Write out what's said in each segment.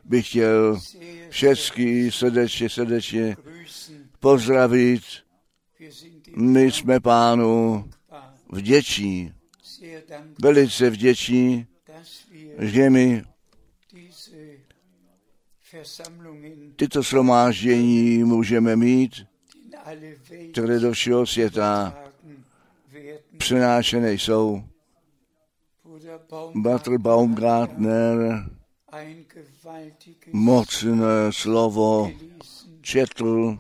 bych chtěl všechny srdečně pozdravit. My jsme Pánu vděční, velice vděční, že my tyto shromáždění můžeme mít, které do všeho světa přenášené jsou. Bratr Baumgartner mocné slovo četl.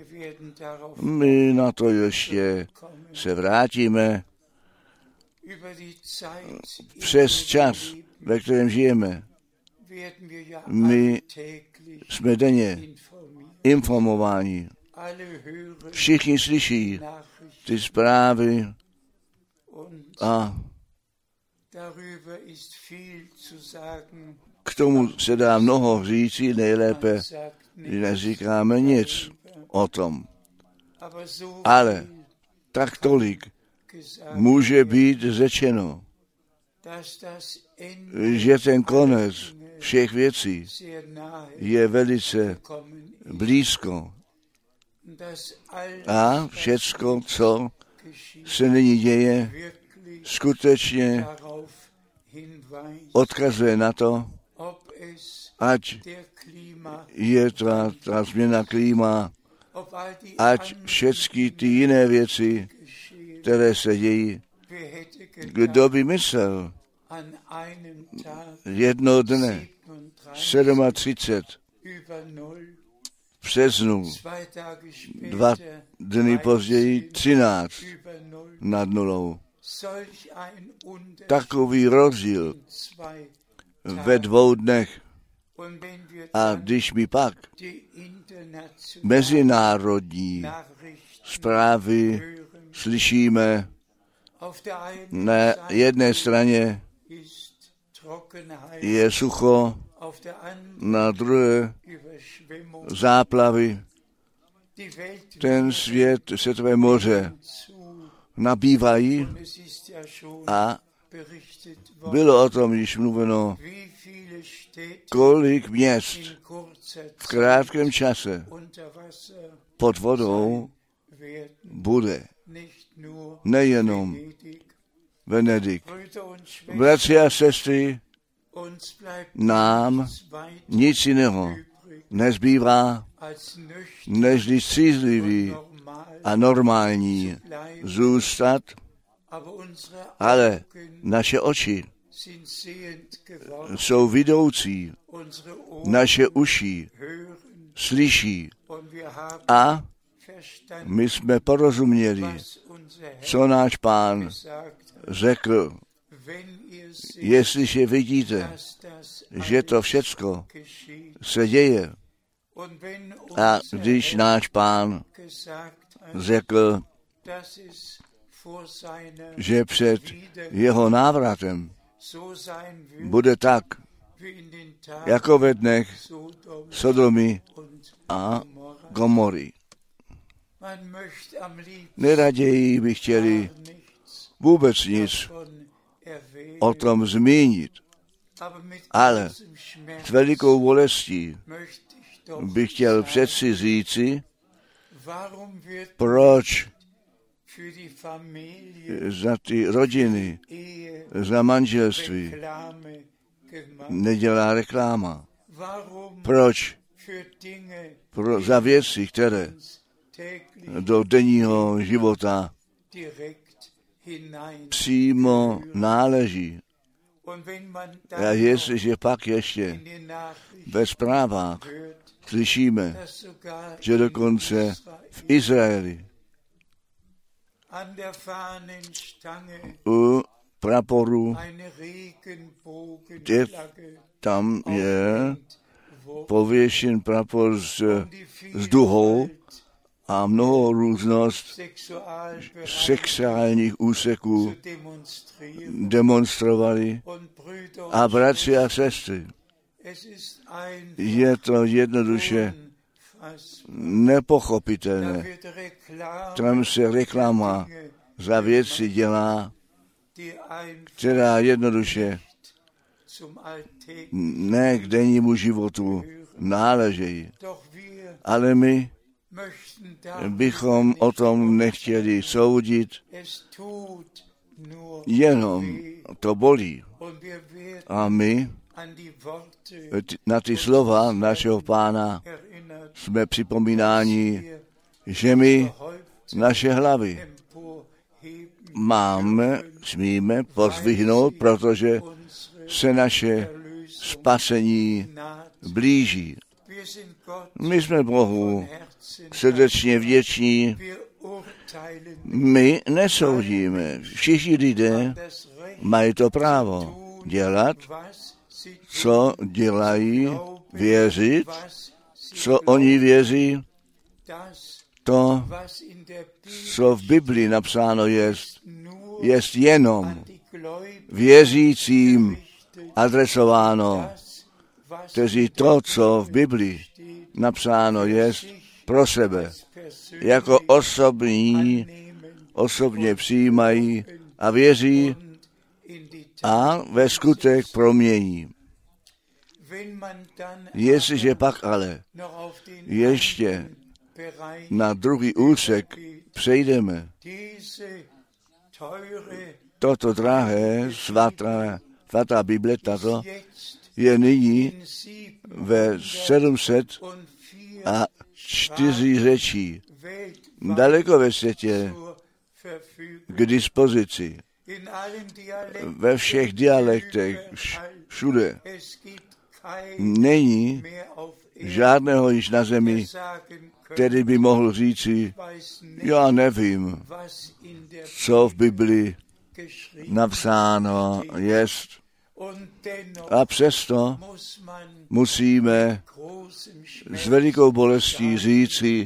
My na to ještě se vrátíme. Přes čas, ve kterém žijeme, my jsme denně informováni. Všichni slyší ty zprávy a k tomu se dá mnoho říci, nejlépe, když neříkáme nic o tom. Ale tak tolik může být řečeno, že ten konec všech věcí je velice blízko. A všecko, co se nyní děje, skutečně odkazuje na to, ať je ta změna klíma, ať všechny ty jiné věci, které se dějí. Kdo by myslel jednoho dne 37 v březnu, 2 dny později 13 nad nulou. Takový rozdíl ve 2 dnech. A když my pak mezinárodní zprávy slyšíme, na jedné straně je sucho, na druhé záplavy. Ten světové moře nabývají a bylo o tom již mluveno, kolik měst v krátkém čase pod vodou bude. Nejenom Venedik. Bratři a sestry, nám nic jiného nezbývá, než střízlivý a normální zůstat, ale naše oči jsou vidoucí, naše uši slyší a my jsme porozuměli, co náš Pán řekl. Jestliže vidíte, že to všecko se děje a když náš Pán řekl, že před jeho návratem bude tak, jako ve dnech Sodomy a Gomory. Neraději by chtěli vůbec nic o tom zmínit, ale s velikou bolestí bych chtěl přeci říci, proč za ty rodiny, za manželství nedělá reklama. Proč za věci, které do denního života přímo náleží. A jestliže pak ještě ve zprávách slyšíme, že dokonce v Izraeli u praporu tam je pověšen prapor s duhou a mnoho různost sexuálních úseků demonstrovali. A bratři a sestry, je to jednoduše nepochopitelné. Tam se reklama za věci dělá, která jednoduše ne k dennímu životu náležejí. Ale my bychom o tom nechtěli soudit, jenom to bolí. A my na ty slova našeho Pána jsme připomínáni, že my naše hlavy smíme pozdvihnout, protože se naše spasení blíží. My jsme Bohu srdečně vděční. My nesoudíme. Všichni lidé mají to právo dělat, co dělají, věřit, co oni věří, to, co v Biblii napsáno jest jenom věřícím adresováno, kteří to, co v Biblii napsáno jest, pro sebe, jako osobně přijímají a věří a ve skutek promění. Jestliže pak ale ještě na druhý úsek přejdeme, toto drahé, svatá Bible, tato je nyní ve 704 řečí daleko ve světě k dispozici. Ve všech dialektech, všude. Není žádného již na zemi, který by mohl říci, já nevím, co v Biblii napsáno jest. A přesto musíme s velikou bolestí říci,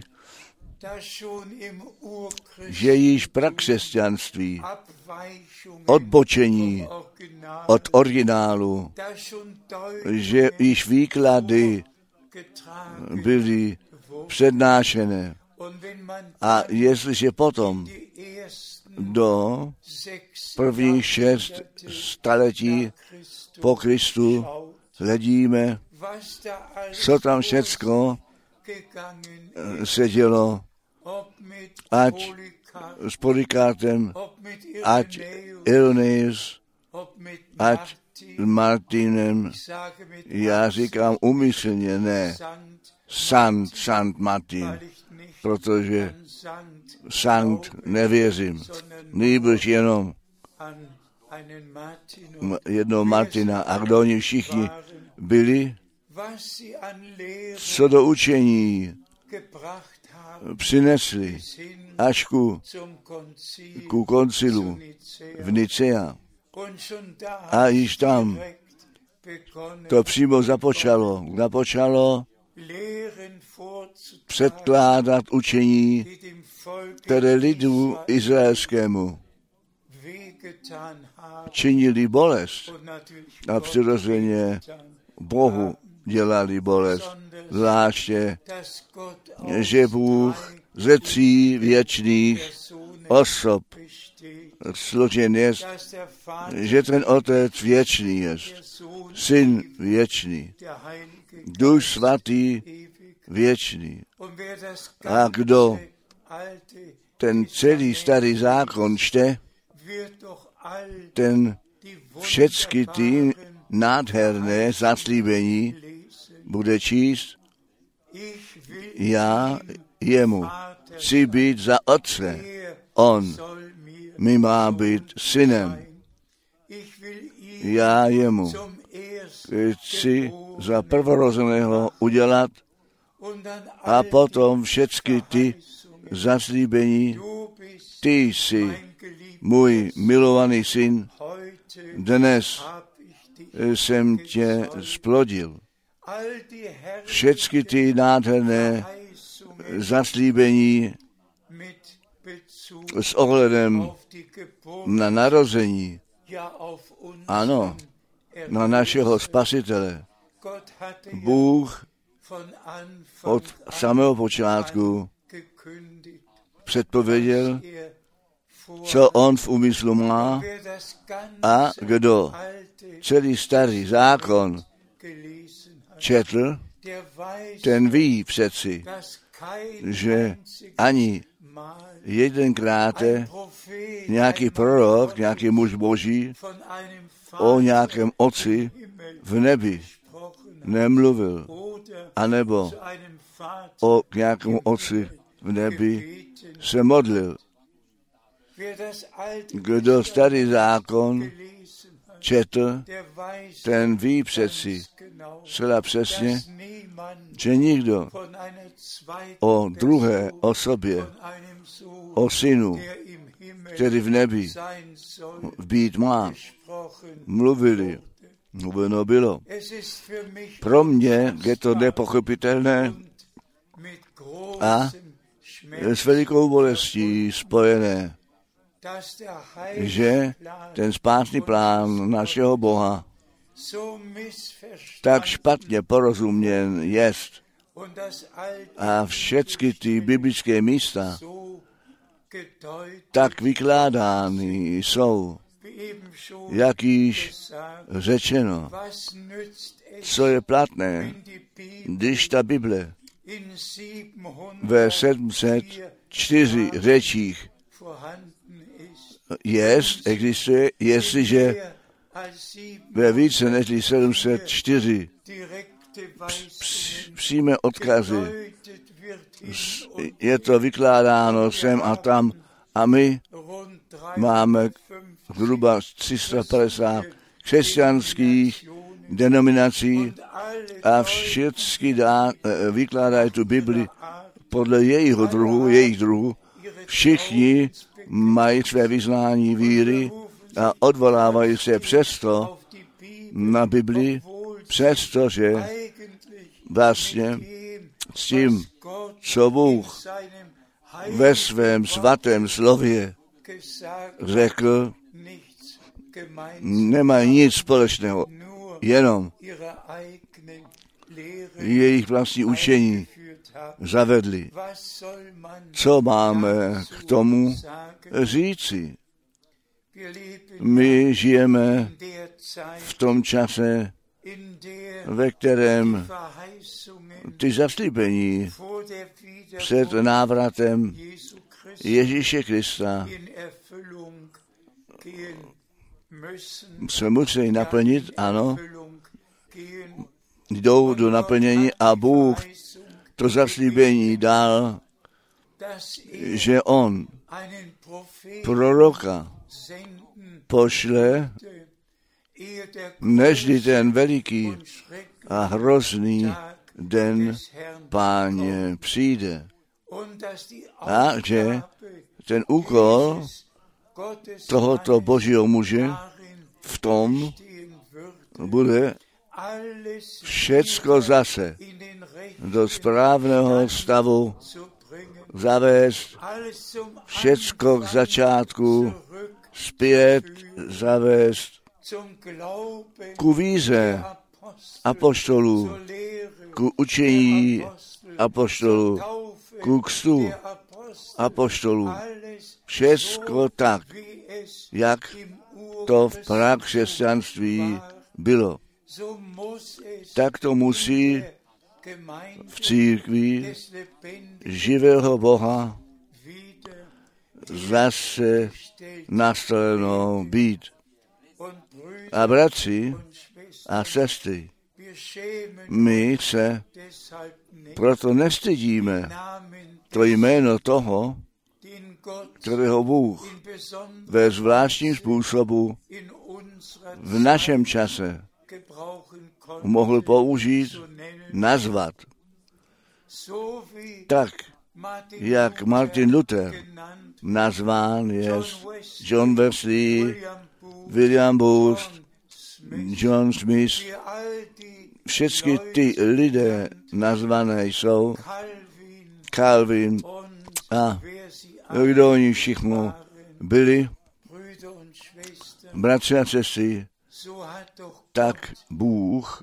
že již prakřesťanství, odbočení od originálu, že již výklady byly přednášené. A jestliže potom do prvních 6 staletí po Kristu hledíme, co tam všecko se dělo, ať s Polykarpem, ať Irenaeus, ať Martinem, já říkám umyslně ne, Sant Martin, protože Sant nevěřím, nýbrž jenom jednoho Martina. A kdo oni všichni byli, co do učení přinesli až ku koncilu v Nicea. A již tam to přímo započalo předkládat učení, které lidu izraelskému činili bolest a přirozeně Bohu dělali bolest. Zvláště, že Bůh ze 3 věčných osob složen jest, že ten Otec věčný jest, Syn věčný, Duch svatý věčný. A kdo ten celý starý zákon čte, ten všechny ty nádherné zaslíbení bude číst. Já jemu chci být za otce, on mi má být synem. Já jemu chci za prvorozeného udělat a potom všechny ty zaslíbení. Ty jsi můj milovaný syn, dnes jsem tě splodil. Všechny ty nádherné zaslíbení s ohledem na narození, ano, na našeho Spasitele. Bůh od samého počátku předpověděl, co on v úmyslu má, a kdo celý starý zákon četl, ten ví přeci, že ani jedenkrát nějaký prorok, nějaký muž boží o nějakém otci v nebi nemluvil, anebo o nějakému otci v nebi se modlil. Kdo starý zákon četl, ten ví přeci zcela přesně, že nikdo o druhé osobě, o synu, který v nebi být má, mluveno bylo. Pro mě je to nepochopitelné a s velikou bolestí spojené, že ten spásný plán našeho Boha tak špatně porozuměn jest a všechny ty biblické místa tak vykládány jsou, jak již řečeno, co je platné, když ta Bible ve 704 řečích existuje, jestliže ve více než 704 přímé odkazy je to vykládáno sem a tam a my máme zhruba 350 křesťanských denominací a všichni vykládají tu Bibli podle jejich druhu. Všichni mají své vyznání víry a odvolávají se přesto na Bibli, přestože vlastně s tím, co Bůh ve svém svatém slově řekl, nemají nic společného, jenom jejich vlastní učení zavedli. Co máme k tomu říci? My žijeme v tom čase, ve kterém ty zaslíbení před návratem Ježíše Krista se musí naplnit, ano, jdou do naplnění a Bůh to zaslíbení dal, že on proroka pošle, nežli ten veliký a hrozný den Páně přijde. A že ten úkol tohoto božího muže v tom bude všecko zase do správného stavu zavést, všecko k začátku zpět zavést ku víře apoštolů, ku učení apoštolů, ku kstu apoštolů. Všecko tak, jak to v prakřesťanství bylo. Tak to musí v církvi živého Boha zase nastoleno být. A bratři a sestry, my se proto nestydíme to jméno toho, kterého Bůh ve zvláštním způsobu v našem čase mohl použít, nazvat. Tak, jak Martin Luther nazván je John Wesley, William Booth, John Smith, všechny ty lidé nazvané jsou Calvin a kdo oni všichni byli, bratři a sestry, tak Bůh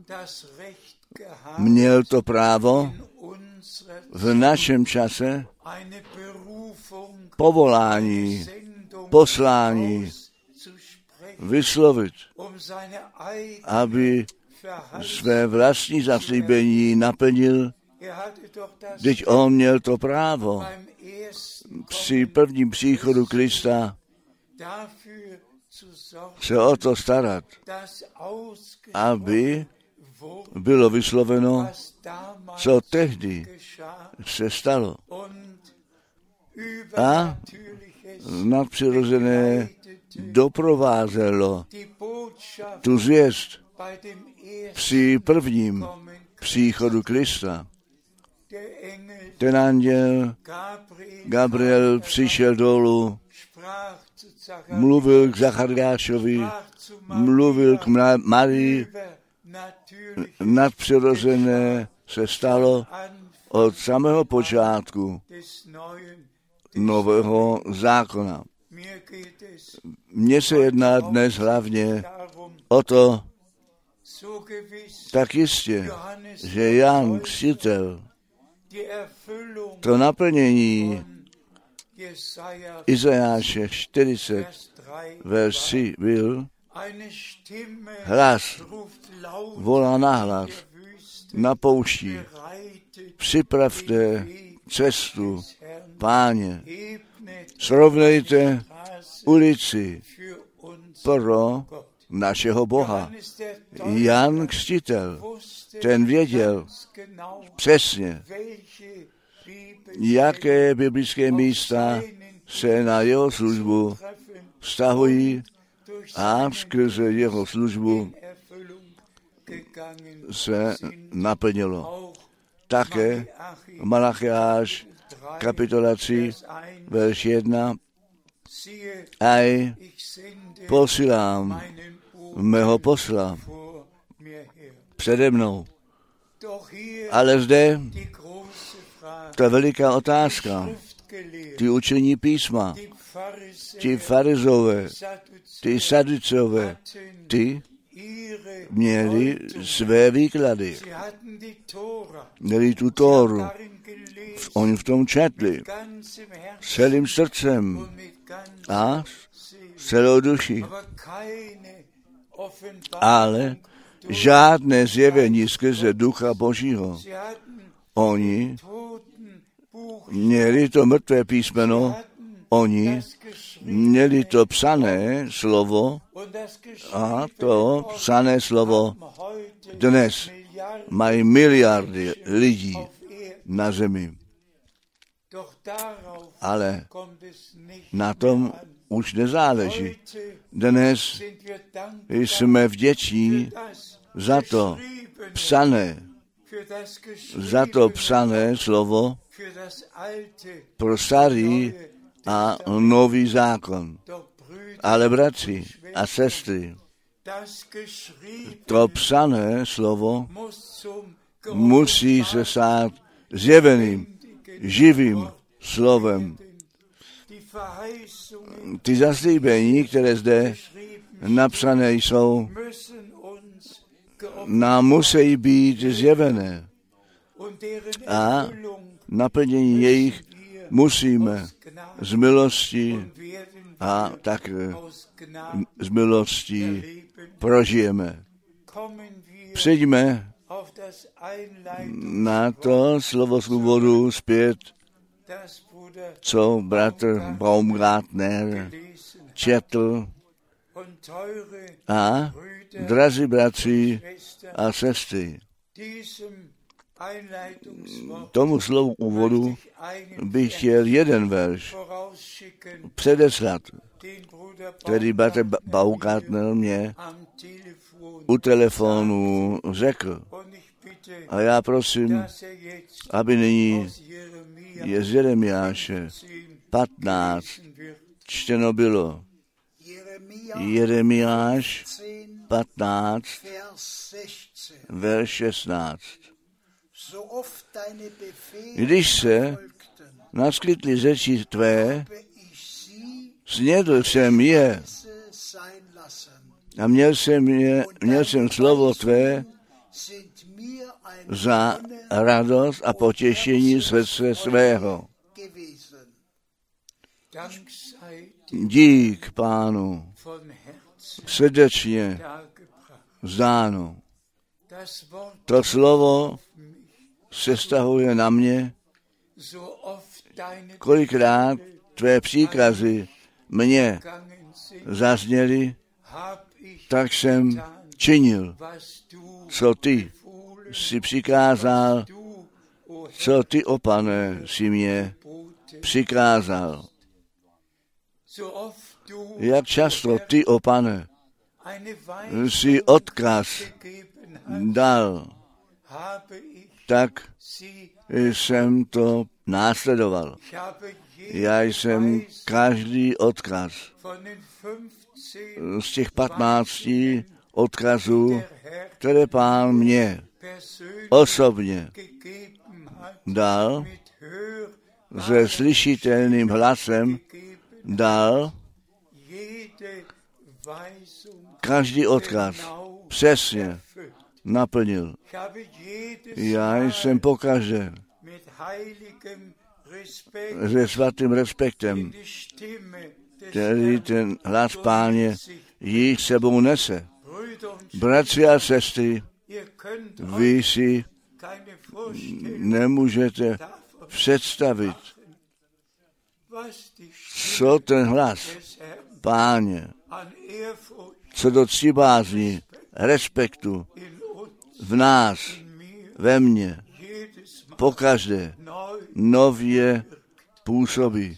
měl to právo v našem čase povolání poslání vyslovit, aby své vlastní zaslíbení naplnil. Vždyť on měl to právo při prvním příchodu Krista se o to starat, aby bylo vysloveno, co tehdy se stalo. A nadpřirozené doprovázelo tu zvěst při prvním příchodu Krista. Ten anděl Gabriel přišel dolů, mluvil k Zachariášovi, mluvil k Marii, nadpřirozené se stalo od samého počátku nového zákona. Mně se jedná dnes hlavně o to, tak jistě, že Jan Křtitel to naplnění Izajáše 40, verš 3 byl, hlas volá nahlas na poušti, připravte cestu Páně, srovnejte ulici pro našeho Boha. Jan Křtitel, ten věděl přesně, jaké biblické místa se na jeho službu vztahují a skrze jeho službu se naplnilo. Také Malachiáš kapitola 3, verš 1. Aj posílám mého posla přede mnou. Ale zde ta veliká otázka, ty učení písma, ti farizové, ty saduceové, ty měli své výklady. Měli tu Tóru. Oni v tom četli celým srdcem a celou duší. Ale žádné zjevení skrze Ducha Božího. Oni měli to mrtvé písmeno, oni měli to psané slovo a to psané slovo dnes mají miliardy lidí na zemi. Ale na tom už nezáleží. Dnes jsme vděční za to psané slovo pro starý a nový zákon. Ale bratři a sestry, to psané slovo musí se stát zjeveným, živým slovem. Ty zaslíbení, které zde napsané jsou, nám musí být zjevené a naplnění jejich musíme z milosti a tak z milosti prožijeme. Přijďme na to slovo z úvodu zpět, co bratr Baumgartner četl. A drazí bratři a sestry, tomu slovu úvodu bych chtěl jeden verš předeslat, který bratr Baumgartner mě u telefonu řekl. A já prosím, aby nyní je z Jeremiáše 15 čteno bylo. Jeremiáš 15, verš 16. Když se naskytly řeči tvé, snědl jsem je a měl jsem slovo tvé za radost a potěšení srdce svého. dík Pánu srdečně vzdáno. To slovo se vztahuje na mě, kolikrát tvé příkazy mně zazněly, tak jsem činil, co ty si přikázal, co ty, o Pane, si mě přikázal. Jak často ty, o Pane, si odkaz dal, tak jsem to následoval. Já jsem každý odkaz z těch 15 odkazů, které Pán mě osobně dal, se slyšitelným hlasem dal, každý odkaz přesně naplnil. Já jsem pokaždé se svatým respektem, který ten hlas Páně již sebou nese. Bratři a sestry, vy si nemůžete představit, co ten hlas Páně, co do ctibázní, respektu v nás, ve mně, pokaždé nově působí.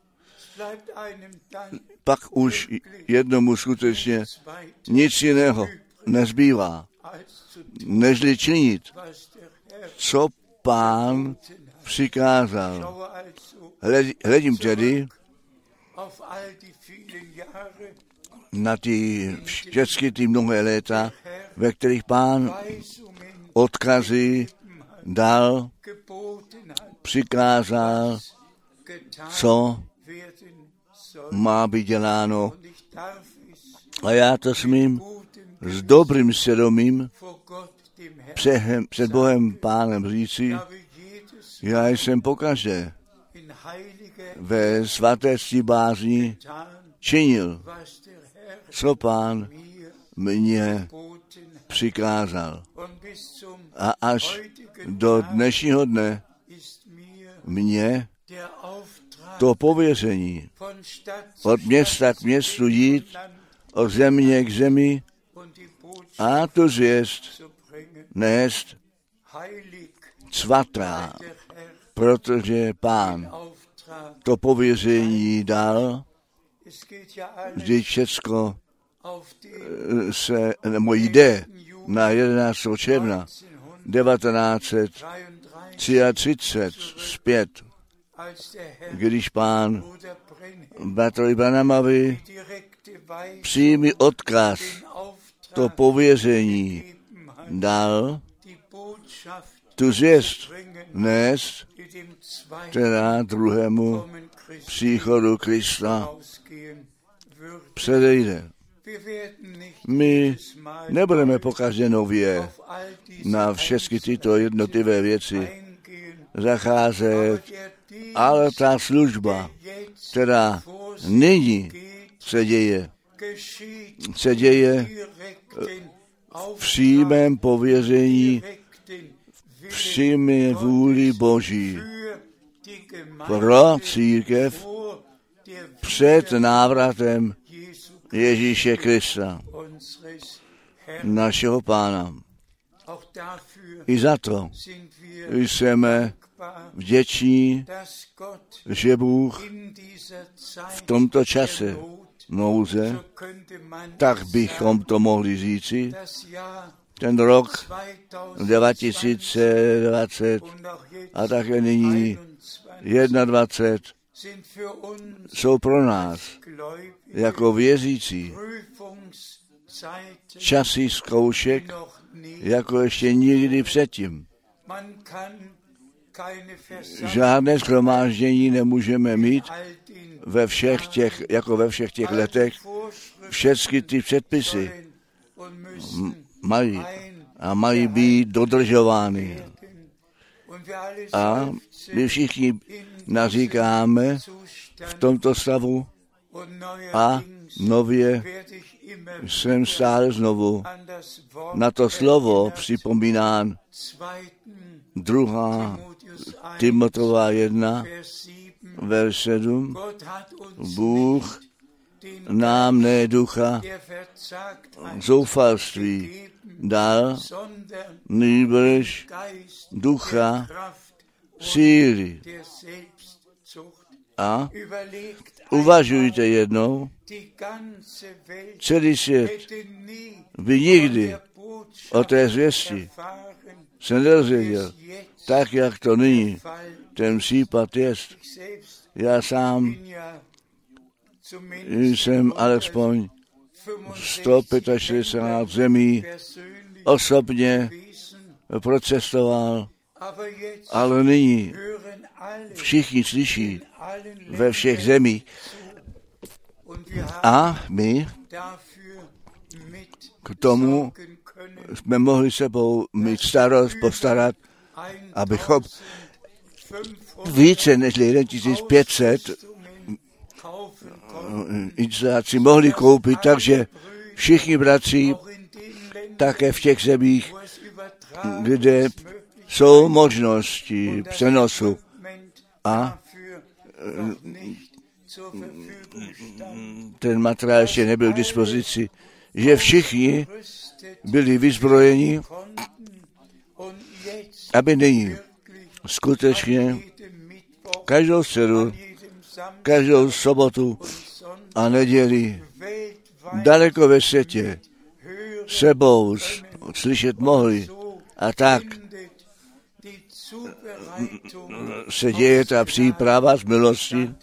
Pak už jednomu skutečně nic jiného nezbývá, nežli činit, co Pán přikázal. Hledím tedy na všechny ty mnohé léta, ve kterých Pán odkazy dal, přikázal, co má být děláno. A já to smím s dobrým svědomím před Bohem Pánem říci, já jsem pokaždé ve svaté bázni činil, co Pán mě přikázal. A až do dnešního dne mě to pověření od města k městu jít, od země k zemi a tu zvěst nést svatá, protože Pán to pověření dal, vždyť všecko se jde na 11. června 1933 zpět, když Pán bratrovi Branhamovi přímý odkaz, to pověření dal, tu zvěst nést, která druhému příchodu Krista předejde. My nebudeme pokaždé nově na všechny tyto jednotlivé věci zacházet, ale ta služba, která nyní se děje v přímém pověření, v přímé vůli Boží pro církev před návratem Ježíše Krista, našeho Pána. I za to jsme vděční, že Bůh v tomto čase nouze, tak bychom to mohli říci, ten rok 2020 a také nyní 21 jsou pro nás jako věřící časy zkoušek, jako ještě nikdy předtím. Žádné shromáždění nemůžeme mít jako ve všech těch letech. Všechny ty předpisy mají být dodržovány. A my všichni naříkáme v tomto stavu a nově jsem stále znovu na to slovo připomínán. 2. Timotova 1, verš 7. Bůh nám ne ducha zoufalství dal, nýbrž ducha síly. A uvažujte jednou, celý svět by nikdy o té zvěsti se nedozvěděl, tak jak to nyní ten případ je. Já sám jsem alespoň 165 zemí osobně procestoval, ale nyní všichni slyší ve všech zemích a my k tomu jsme mohli sebou mít starost, postarat, abychom více než 1500 instalací mohli koupit, takže všichni bratři také v těch zemích, kde jsou možnosti přenosu a ten materiál ještě nebyl k dispozici, že všichni byli vyzbrojeni, aby nyní skutečně každou středu, každou sobotu a neděli daleko ve světě sebou slyšet mohli. A tak se děje ta příprava z milosti.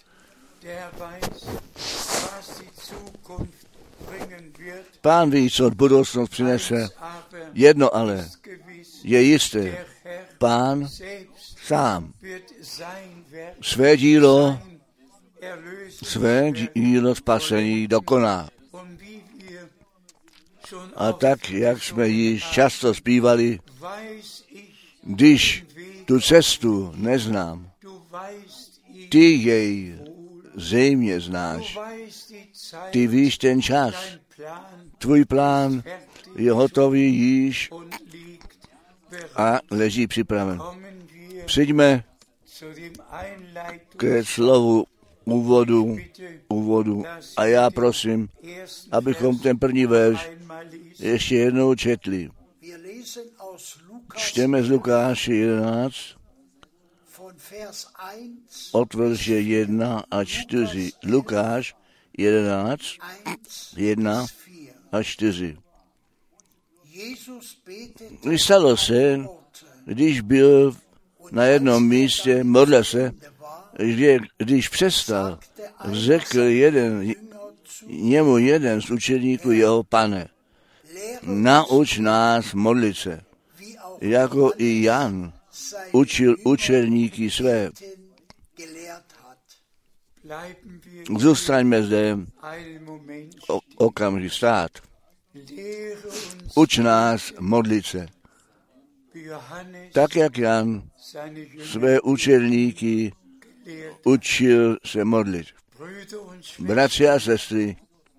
Pán ví, co budoucnost přinese. Jedno ale je jisté. Pán sám své dílo spasení dokoná. A tak, jak jsme již často zpívali, když tu cestu neznám, ty jej zřejmě znáš. Ty víš ten čas. Tvůj plán je hotový již a leží připraven. Přijďme ke slovu úvodu a já prosím, abychom ten první verš ještě jednou četli. Čteme z Lukáše 11 od verše 1 a 4. Lukáš 11, 1 a 4. Stalo se, když byl na jednom místě, modlil se, že když přestal, řekl jeden z učeníků jeho: Pane, nauč nás modlit se, jako i Jan učil učedníky své. Zůstaňme zde okamžik stát. Uč nás modlit se, tak jak Jan své učedníky učil se modlit. Bratři a sestry,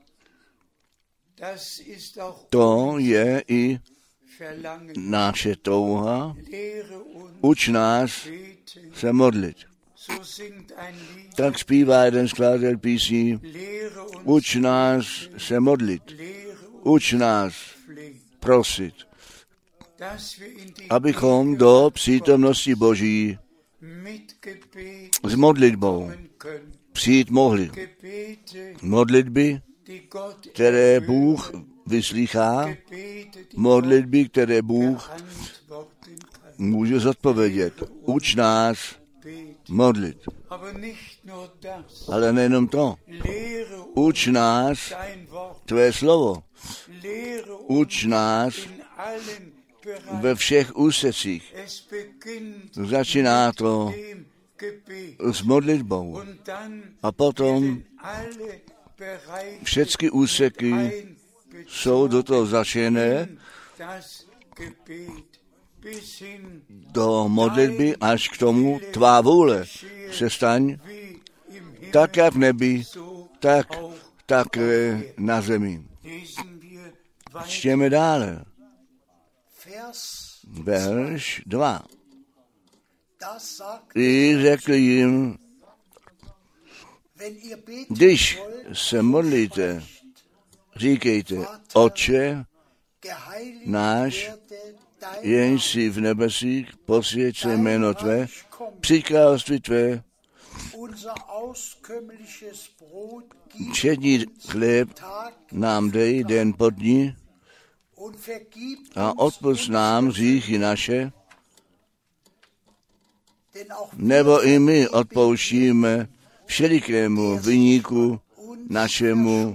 to je i naše touha. Uč nás se modlit. Tak zpívá jeden skladatel písní: Uč nás se modlit. Uč nás prosit, abychom do přítomnosti Boží s modlitbou přijít mohli. Modlitby, které Bůh vyslýchá, modlitby, které Bůh může zodpovědět. Uč nás modlit. Ale nejenom to. Uč nás tvé slovo. Uč nás ve všech úsecích. Začíná to s modlitbou. A potom všechny úseky jsou do toho začené do modlitby až k tomu tvá vůle se staň tak jak v nebi, tak také na zemi. Čtěme dále. Verš 2. I řekl jim, když se modlíte, říkejte, Otče náš, jenž jsi v nebesích, posvěť se jméno tvé, přijď království tvé, všední chléb nám dej den po dni a odpusť nám hříchy naše, nebo i my odpouštíme všelikému viníku našemu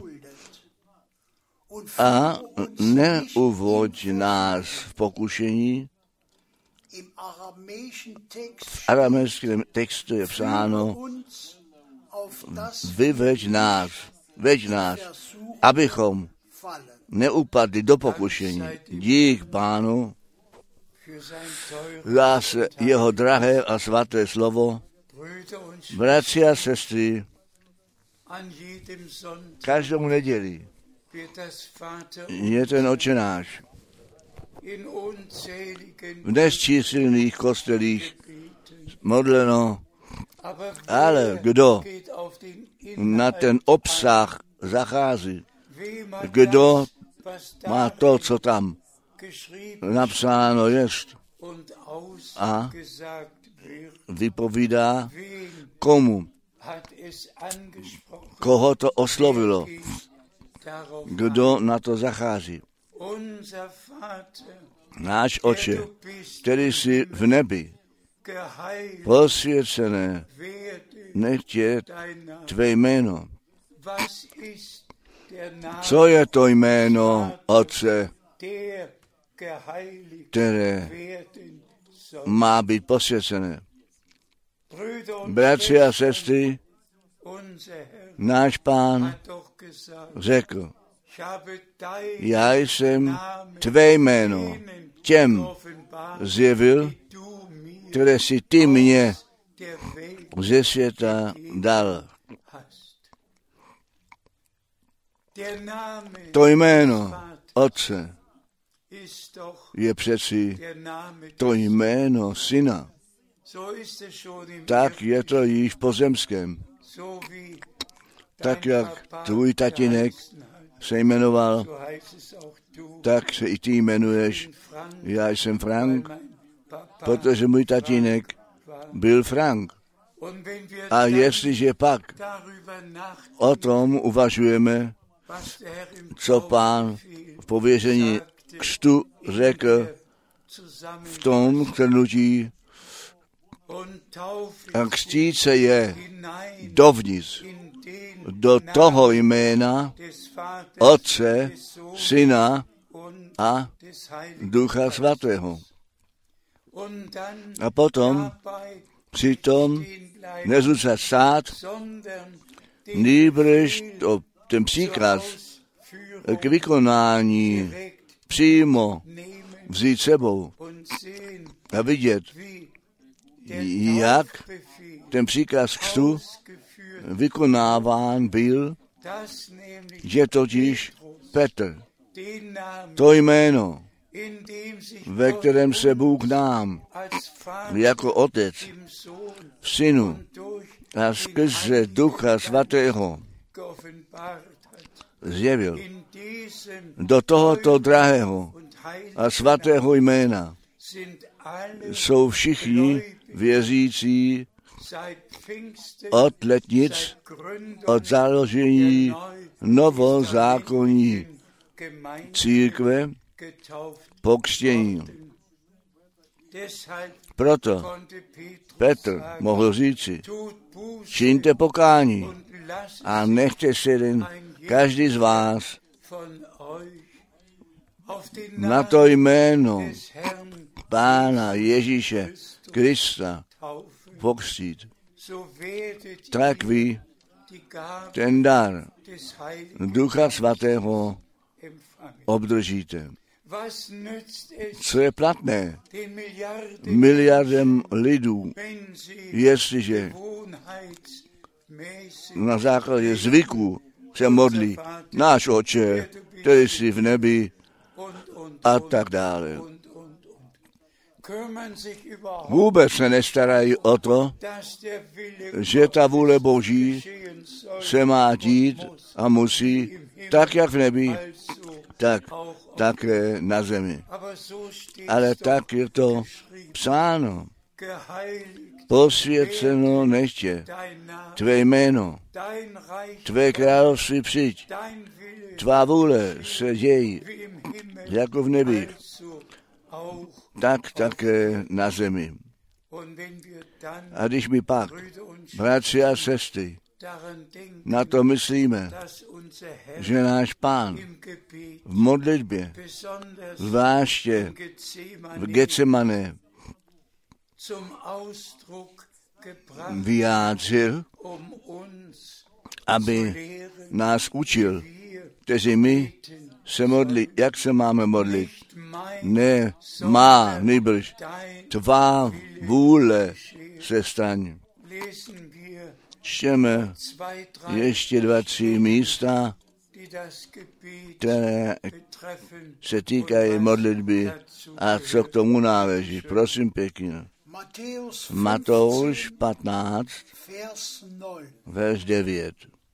a neuvoď nás v pokušení. V aramejském textu je psáno, veď nás, abychom neupadli do pokušení. Dík Pánu za jeho drahé a svaté slovo. Bratři a sestry, každou neděli je ten Otče náš v nesčíslných kostelích modleno, ale kdo na ten obsah zachází, kdo má to, co tam napsáno jest a vypovídá, koho to oslovilo, kdo na to zachází. Náš Otče, který jsi v nebi, posvěcené nechtě tvé jméno. Co je to jméno Otce, které má být posvěcené? Bratři a sestry, náš Pán řekl, já jsem tvé jméno těm zjevil, které si ty mě ze světa dal. To jméno Otce je přeci to jméno Syna. Tak je to již pozemském. Tak jak tvůj tatínek se jmenoval, tak se i ty jmenuješ. Já jsem Frank, protože můj tatínek byl Frank. A jestliže pak o tom uvažujeme, co Pán v pověření křtu řekl v tom křtnutí, a křtít se je dovnitř do toho jména Otce, Syna a Ducha Svatého. A potom přitom nezůstat stát, nýbrž ten příkaz k vykonání přímo vzít sebou a vidět, jak ten příkaz křtu vykonáván byl, že totiž Petr, to jméno, ve kterém se Bůh nám jako Otec v Synu a skrze Ducha Svatého zjevil, do tohoto drahého a svatého jména jsou všichni věřící od letnic, od založení novozákonní církve pokřtění. Proto Petr mohl říci, čiňte pokání a nechte se jeden každý z vás na to jméno Pána Ježíše Krista pokřtít. Tak vy ten dar Ducha Svatého obdržíte. Co je platné miliardem lidů, jestliže na základě zvyků se modlí náš Otče, který jsi v nebi a tak dále. Vůbec se nestarají o to, že ta vůle Boží se má dít a musí, tak jak v nebi, tak také na zemi. Ale tak je to psáno. Posvěceno nechtě tvé jméno, tvé království přijď, tvá vůle se děj jako v nebi, tak také na zemi. A když my pak, bratři a sestry, na to myslíme, že náš Pán v modlitbě, zvláště v Getsemane, vyjádřil, aby nás učil, kteří my se modlí, jak se máme modlit. Ne má, nýbrž tvá vůle se staň. Čteme ještě 2-3 místa, které se týkají modlitby a co k tomu náleží. Prosím pěkně. Matouš 15, verš 9.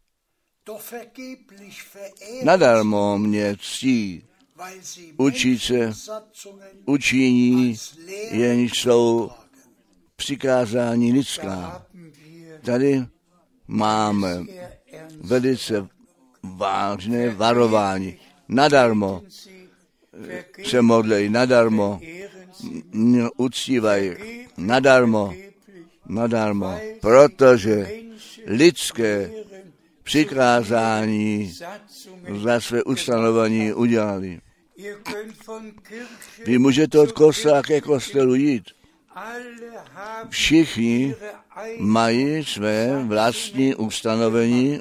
Nadarmo mě ctí učíce, učiní, jenž jsou přikázání lidská. Tady máme velice vážné varování. Nadarmo se modlí, nadarmo uctívají, nadarmo, protože lidské přikázání za své ustanovení udělali. Vy můžete od kostela ke kostelu jít. Všichni mají své vlastní ustanovení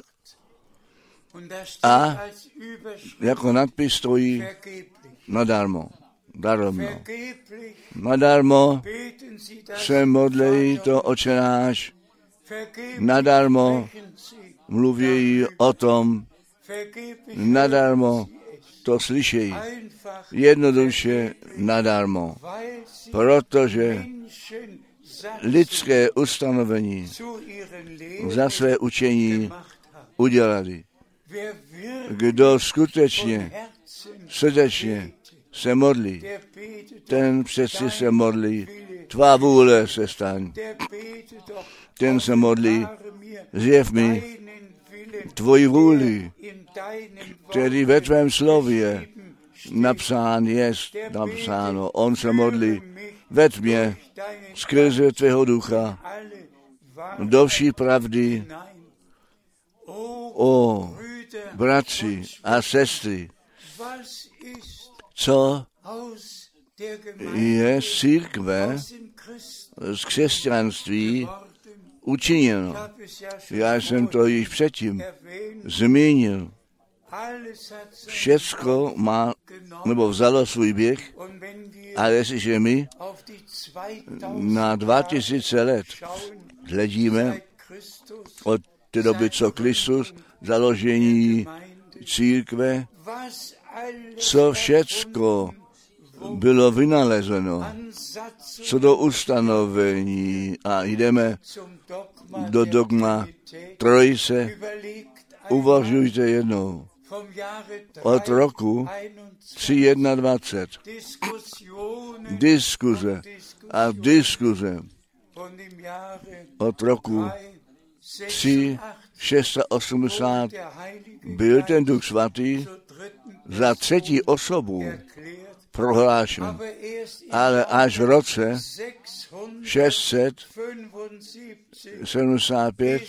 a jako nadpis stojí nadarmo. Nadarmo se modlí to Otče náš, nadarmo mluví o tom, nadarmo to slyšejí, jednoduše nadarmo, protože lidské ustanovení za své učení udělali. Kdo skutečně, srdečně se modlí, ten přeci se modlí, tvá vůle se staň. Ten se modlí, zjev mi tvoji vůli, který ve tvém slově napsáno. On se modlí, ved mě skrze tvého ducha do vší pravdy. O bratři a sestry, co je z církve, z křesťanství učiněno. Já jsem to již předtím zmínil. Všecko má, nebo vzalo svůj běh, ale jestliže my na 2000 let hledíme od té doby, co Kristus, založení církve, co všecko bylo vynalezeno, co do ustanovení a jdeme do dogma trojice, uvažujte jednou. Od roku 321 diskuze a diskuze od roku 386 byl ten Duch Svatý za třetí osobu prohlášen, ale až v roce 675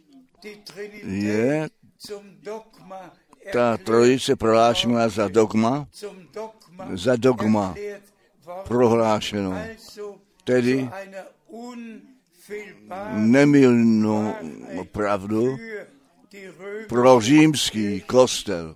je ta trojice prohlášena za dogma prohlášeno. Tedy nemylnou pravdu pro římský kostel,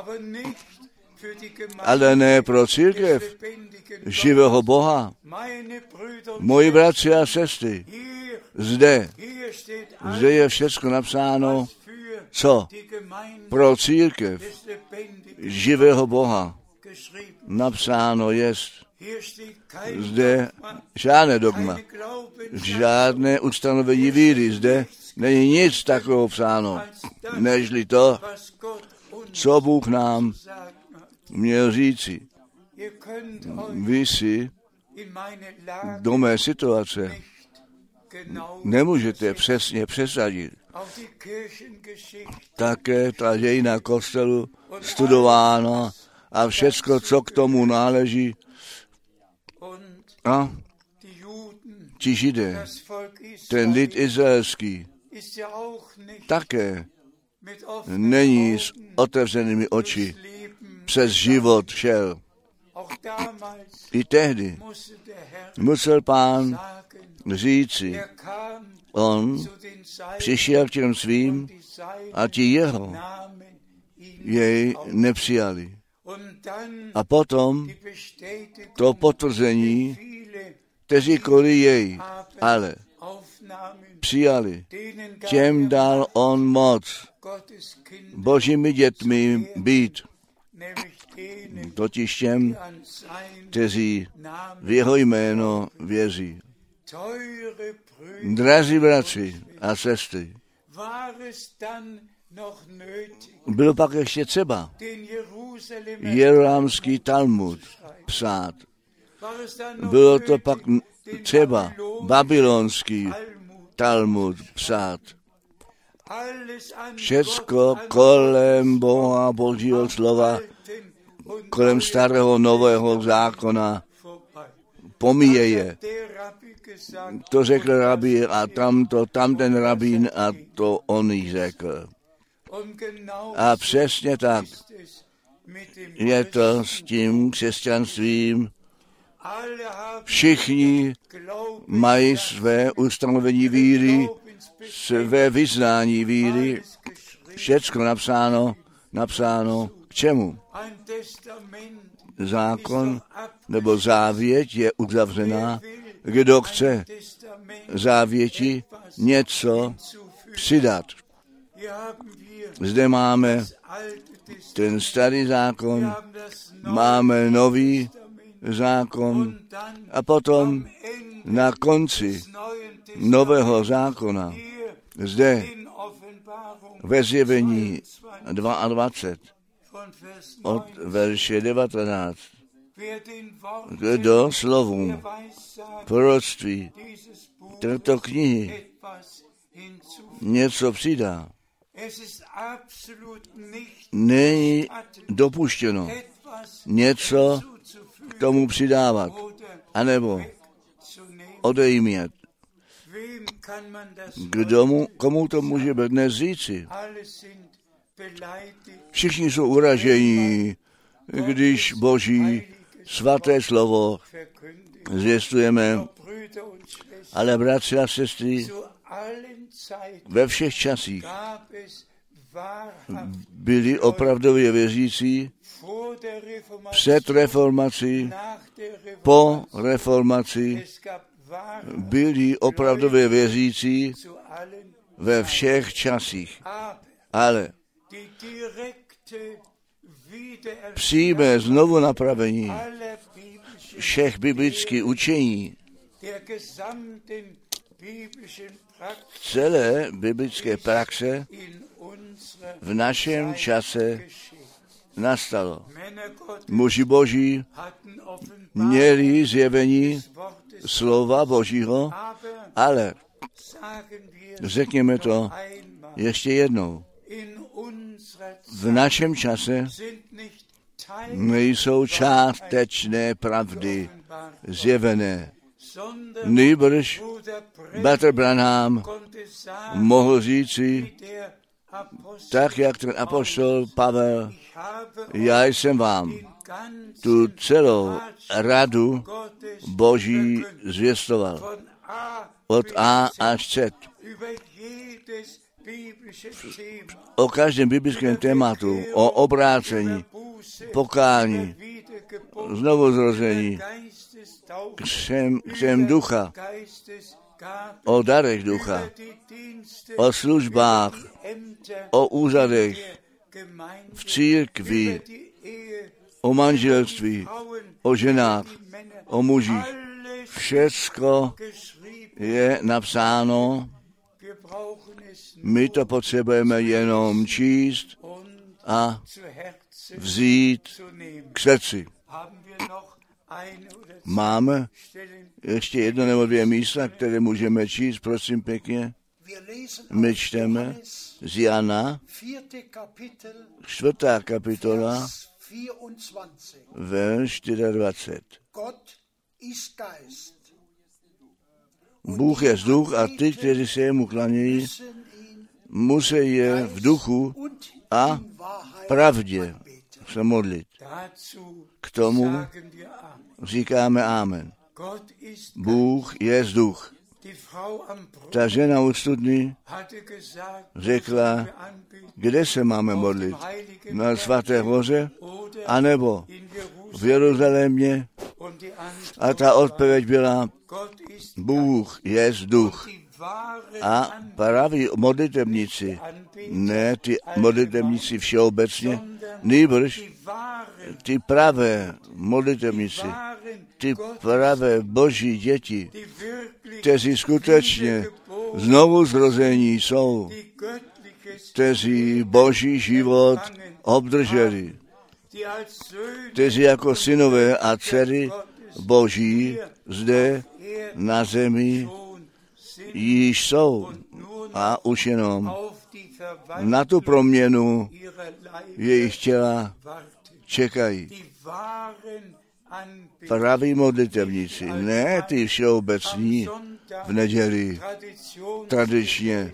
ale ne pro církev živého Boha. Moji bratři a sestry, Zde je všechno napsáno, co pro církev živého Boha napsáno jest. Zde žádné dogma, žádné ustanovení víry, zde není nic takového psáno, nežli to, co Bůh nám měl říci. Vy si do mé situace nemůžete přesně přesadit. Také ta dějina kostelu studována a všecko, co k tomu náleží. A ti Židé, ten lid izraelský, také není s otevřenými oči přes život šel. I tehdy musel Pán říci, on přišel k těm svým a ti jeho jej nepřijali. A potom to potvrzení, kteří kvůli jej, ale přijali, těm dal on moc Božími dětmi být, totiž těm, kteří v jeho jméno věří. Drazí bratři a sestry, bylo pak ještě třeba jeruzalémský Talmud psát. Bylo to pak třeba babylonský Talmud psát. Všecko kolem Boha, Božího slova, kolem starého nového zákona pomíjeje. To řekl rabí a tam ten rabín a to on jí řekl. A přesně tak je to s tím křesťanstvím. Všichni mají své ustanovení víry, své vyznání víry, všecko napsáno k čemu? Zákon nebo závěť je uzavřená. Kdo chce závěti něco přidat. Zde máme ten starý zákon, máme nový zákon a potom na konci nového zákona, zde ve Zjevení 22 od verše 19, kdo slovům proroctví této knihy něco přidá, není dopuštěno něco k tomu přidávat, anebo odejmět. Komu to může dnes říci? Všichni jsou uražení, když Boží svaté slovo zvěstujeme, ale bratři a sestry, ve všech časích byli opravdově věřící, před reformací, po reformaci, byli opravdově věřící ve všech časích. Ale přímé znovu napravení všech biblických učení, celé biblické praxe v našem čase nastalo. Muži Boží měli zjevení slova Božího, ale řekněme to ještě jednou. V našem čase nejsou částečné pravdy zjevené. Nýbrž bratr Branham mohl říci, tak jak ten apoštol Pavel, já jsem vám tu celou radu Boží zvěstoval. Od A až Z. O každém biblickém tématu, o obrácení, pokání, znovuzrození, křem ducha, o darech ducha, o službách, o úřadech, v církvi, o manželství, o ženách, o mužích. Všecko je napsáno, my to potřebujeme jenom číst a vzít k srdci. Máme ještě jedno nebo dvě místa, které můžeme číst, prosím pěkně. My čteme z Jana, 4. kapitola, verš 24. Bůh je duch a ty, kteří se jemu klanějí, musí je v duchu a pravdě se modlit. K tomu říkáme amen. Bůh je duch. Ta žena u studny řekla, kde se máme modlit? Na Svaté hoře, anebo v Jeruzalémě? A ta odpověď byla, Bůh je duch. A praví modlitebníci, ne ty modlitebníci všeobecně, nýbrž ty pravé modlitebníci, ty pravé boží děti, kteří skutečně znovu zrození jsou, kteří boží život obdrželi, kteří jako synové a dcery boží zde na zemi již jsou a už jenom na tu proměnu jejich těla čekají. Praví modlitevníci, ne ty všeobecní v neděli tradičně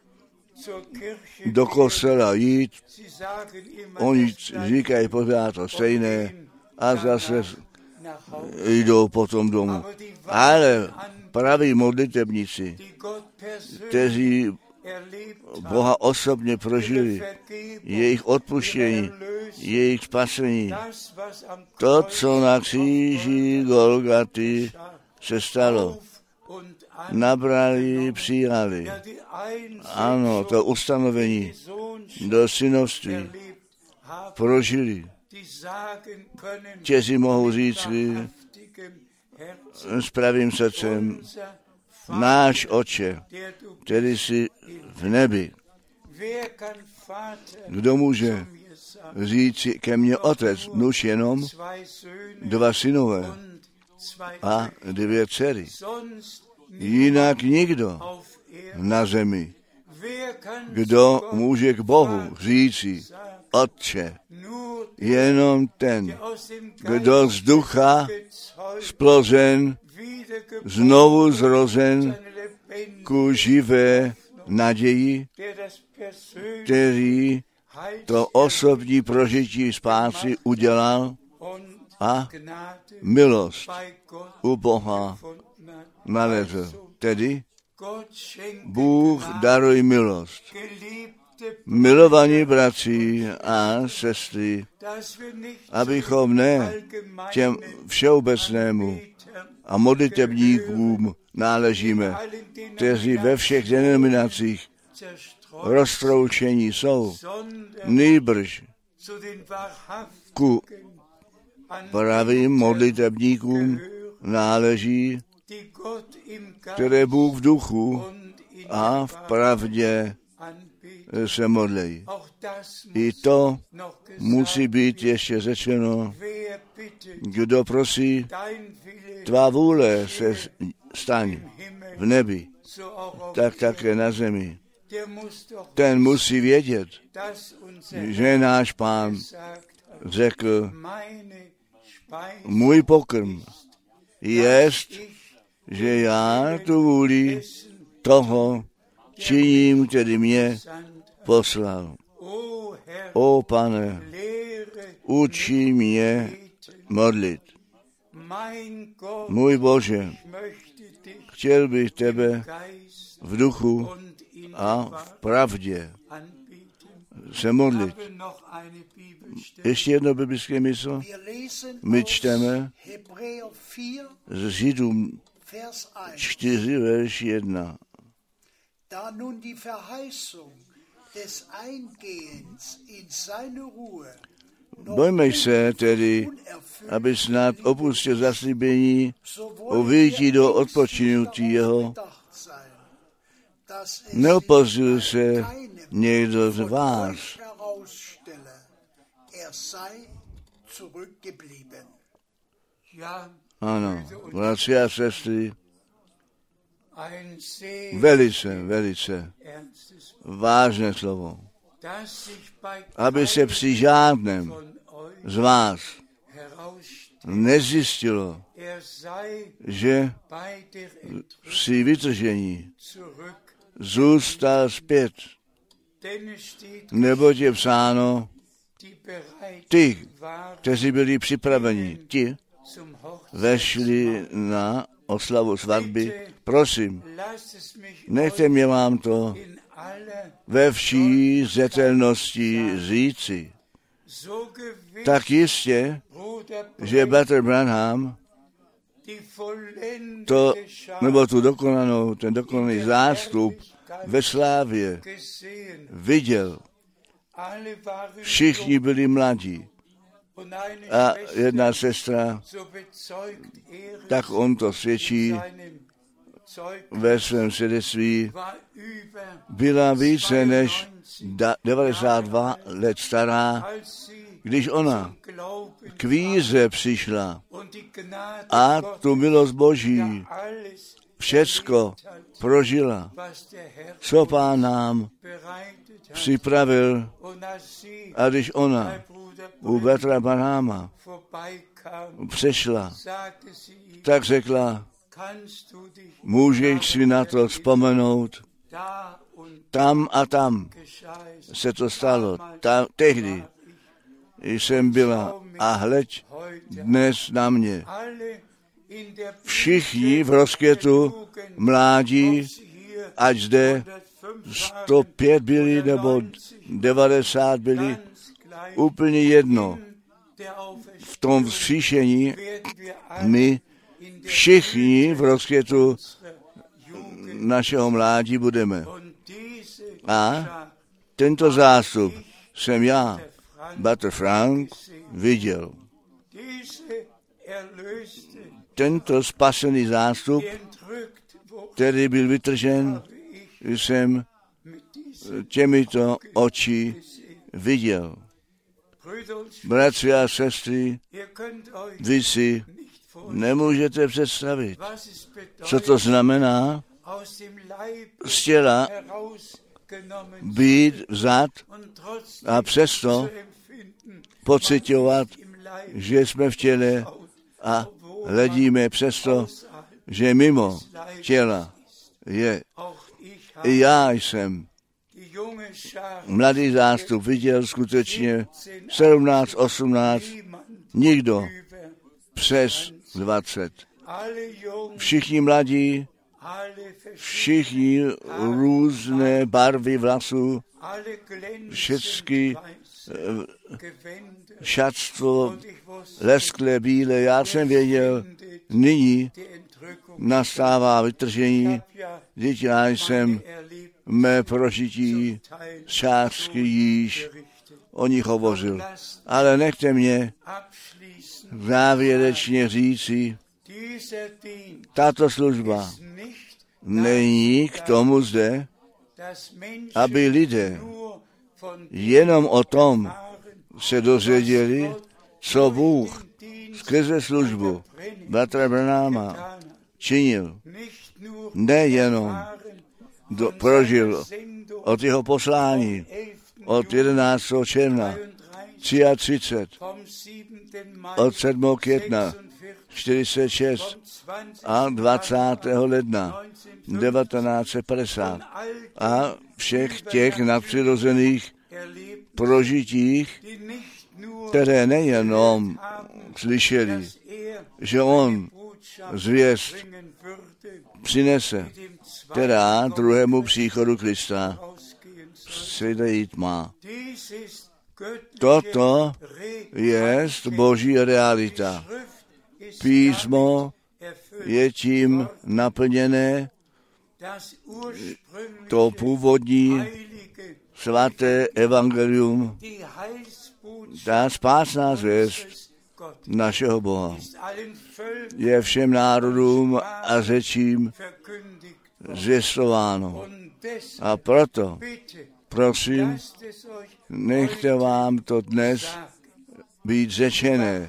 do kostela jít, oni říkají pořád to stejné a zase jdou potom domů. Ale praví modlitevníci, kteří Boha osobně prožili, jejich odpuštění, jejich spasení, to, co na kříži Golgaty se stalo, nabrali, přijali. Ano, to ustanovení do synovství prožili. Kteří mohou říct s pravým srdcem, náš Otče, který jsi v nebi. Kdo může říci ke mně otec, nuž jenom 2 synové a 2 dcery. Jinak nikdo na zemi. Kdo může k Bohu říci, Otče, jenom ten, kdo z ducha splozen, znovu zrozen ku živé naději, který to osobní prožití spásy udělal a milost u Boha nalezl. Tedy Bůh daruje milost. Milovaní bratři a sestry, abychom ne těm všeobecnému a modlitebníkům náležíme, kteří ve všech denominacích roztroušení jsou, nýbrž ku pravým modlitebníkům náleží, které Bůh v duchu a v pravdě se modlí. I to musí být ještě řečeno, kdo prosí, tvá vůle se staň v nebi, tak také na zemi. Ten musí vědět, že náš Pán řekl, můj pokrm jest, že já tu vůli toho činím, který mě poslal. O Pane, učí mě modlit. Můj Bože, chtěl bych tebe v duchu a v pravdě se modlit. Ještě jedno biblické místo. My čteme z Židům 4, verš 1. Da nun die Verheißung des Eingehens in seine Ruhe Bojme se tedy, aby snad opustil zaslíbení o vyjití do odpočinutí jeho. Neopozil se někdo z vás. Ano, bratři a sestry, velice vážné slovo. Aby se při žádném z vás nezjistilo, že při vytržení zůstal zpět, neboť je psáno, ty, kteří byli připraveni, ti vešli na oslavu svatby. Prosím, nechte mě vám to ve vší zřetelnosti říci. Tak jistě, že bratr Branham ten dokonaný zástup ve slávě viděl. Všichni byli mladí. A jedna sestra, tak on to svědčí ve svém svědectví, byla více než 92 let stará, když ona k víře přišla a tu milost Boží všecko prožila, co Pán nám připravil. A když ona u bratra Branhama přešla, tak řekla, můžeš si na to vzpomenout, tam a tam se to stalo, tehdy jsem byla a hleď dnes na mě. Všichni v rozkvětu mládí, ať zde 105 byli nebo 90 byli, úplně jedno. V tom vzkříšení my všichni v rozkvětu našeho mládí budeme. A tento zástup jsem já, bratr Frank, viděl. Tento spasený zástup, který byl vytržen, jsem těmito oči viděl. Bratři a sestry, vy si nemůžete představit, co to znamená z těla být vzat a přesto pociťovat, že jsme v těle a hledíme přesto, že mimo těla je. I já jsem mladý zástup viděl skutečně 17, 18, nikdo přes 20. Všichni mladí, všichni různé barvy vlasů, všechny šatstvo lesklé, bílé. Já jsem věděl, nyní nastává vytržení, když já jsem mé prožití částky již o nich hovořil. Ale nechte mě závěrečně říci, tato služba není k tomu zde, aby lidé jenom o tom se dozvěděli, co Bůh skrze službu bratra Branhama činil. Nejenom prožil od jeho poslání od 11. června 33, od 7. května 46 a 20. ledna 1950 a všech těch nadpřirozených prožitích, které nejenom slyšeli, že on zvěst přinese, která druhému příchodu Krista předejít má. Toto je Boží realita. Písmo je tím naplněné to původní svaté evangelium, ta spásná zvěst našeho Boha. Je všem národům a řečím zvěstováno. A proto, prosím, nechte vám to dnes být řečené.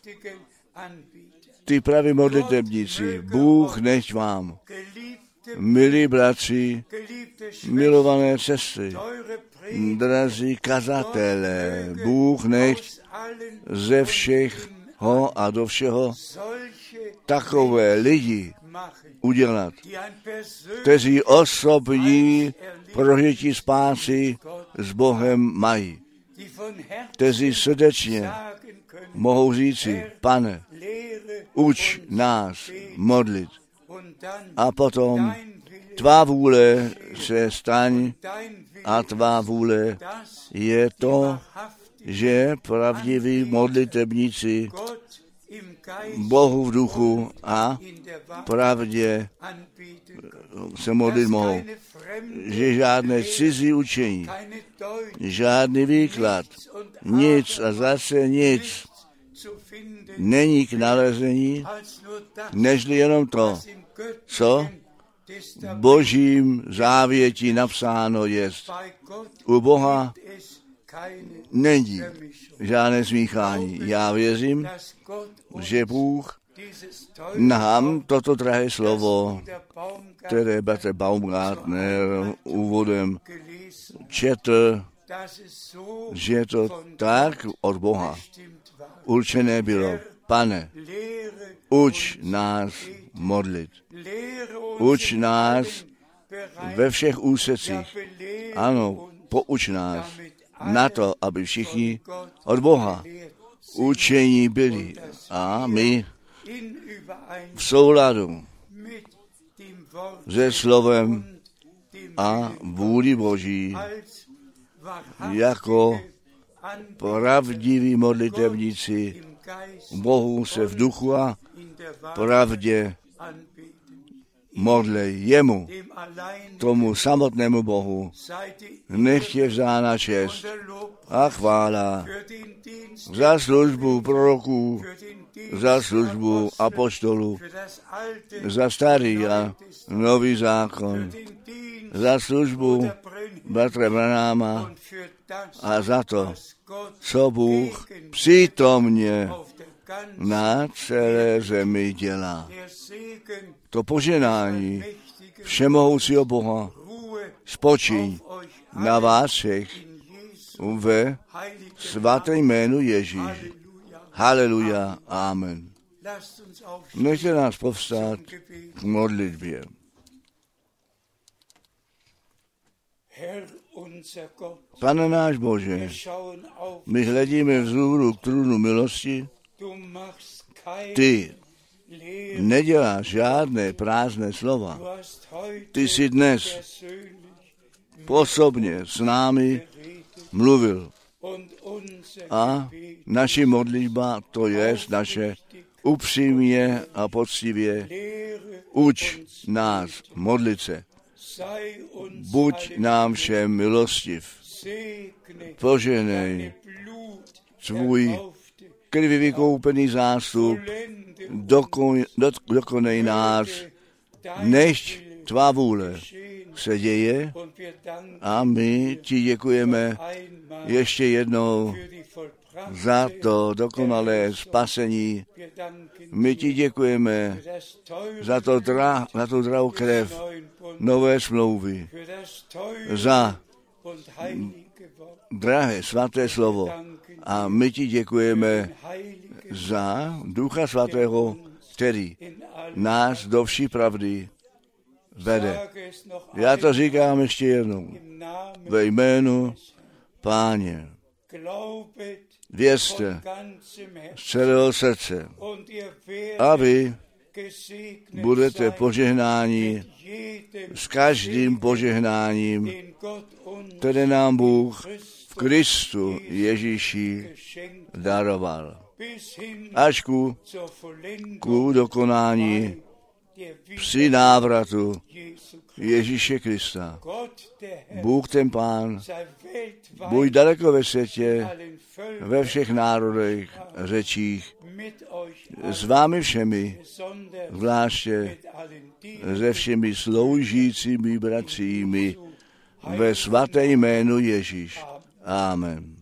Ty praví modlitebníci, Bůh nechť vám, milí bratři, milované sestry, drazí kazatelé, Bůh nechť ze všeho a do všeho takové lidi udělat, kteří osobní prožití spásy s Bohem mají, kteří srdečně mohou říci, Pane, uč nás modlit. A potom tvá vůle se staň a tvá vůle je to, že pravdiví modlitebníci Bohu v duchu a pravdě se modlit mohou. Že žádné cizí učení, žádný výklad, nic a zase nic není k nalezení, nežli jenom to, co v Božím závěti napsáno jest. U Boha není žádné smíchání. Já věřím, že Bůh nám toto drahé slovo, které bratr Baumgartner úvodem četl, že to tak od Boha určené bylo. Pane, uč nás modlit. Uč nás ve všech úsecích. Ano, pouč nás na to, aby všichni od Boha učení byli. A my v souladu se slovem a vůli Boží jako pravdiví modlitevníci Bohu se v duchu a pravdě modlej jemu, tomu samotnému Bohu. Nech je vzána čest a chvála za službu proroků, za službu apoštolů, za starý a nový zákon, za službu bratra Branáma a za to, co Bůh přítomně na celé zemi dělá. To poženání všemohoucího Boha spočíň na vás všech ve svatém jménu Ježíš. Haleluja, amen. Nechte nás povstát k modlitbě. Pane náš Bože, my hledíme vzhůru k trůnu milosti. Ty neděláš žádné prázdné slova. Ty jsi dnes osobně s námi mluvil. A naši modlitba, to je naše upřímně a poctivě, uč nás modlit se. Buď nám všem milostiv. Poženej svůj krví vykoupený zástup, dokonej nás, nechť tvá vůle se děje a my ti děkujeme ještě jednou za to dokonalé spasení. My ti děkujeme za tu drahou krev nové smlouvy, za drahé svaté slovo. A my ti děkujeme za Ducha Svatého, který nás do vší pravdy vede. Já to říkám ještě jednou. Ve jménu Páně. Věřte z celého srdce a vy budete požehnáni s každým požehnáním, které nám Bůh v Kristu Ježíši daroval. až ku dokonání při návratu Ježíše Krista. Bůh ten Pán, buď daleko ve světě, ve všech národech, řečích, s vámi všemi, zvláště se všemi sloužícími bratřími, ve svaté jménu Ježíš. Amen.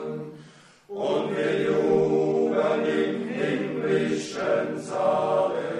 Schauen